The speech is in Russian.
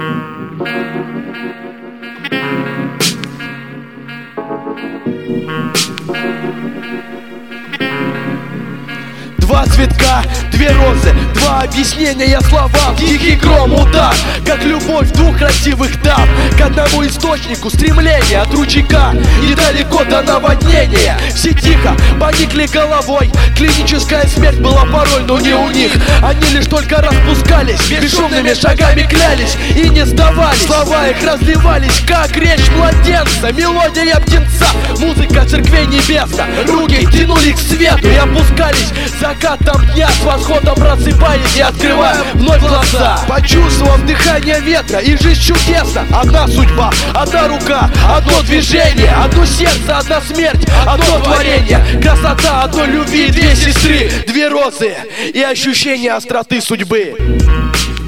Два цветка, две розы, два объяснения словам. Тихий гром, удар, как любовь двух красивых дам. К одному источнику стремления от ручейка недалеко до наводнения. Все тихо поникли головой. Клиническая смерть была порой, но не у них. Они лишь только распускались, бесшумными шагами клялись и не сдавались. Слова их разливались, как речь младенца. Мелодия птенца, музыка церквей небеса. Руки тянули к свету и опускались закатом дня, с восходом просыпаясь и открывая вновь глаза. Почувствовав дыхание ветра и жизнь чудесна. Одна судьба, одна рука, одно движение, одно сердце, одна смерть, одно творение. Красота одной любви, две сестры, две розы и ощущение остроты судьбы.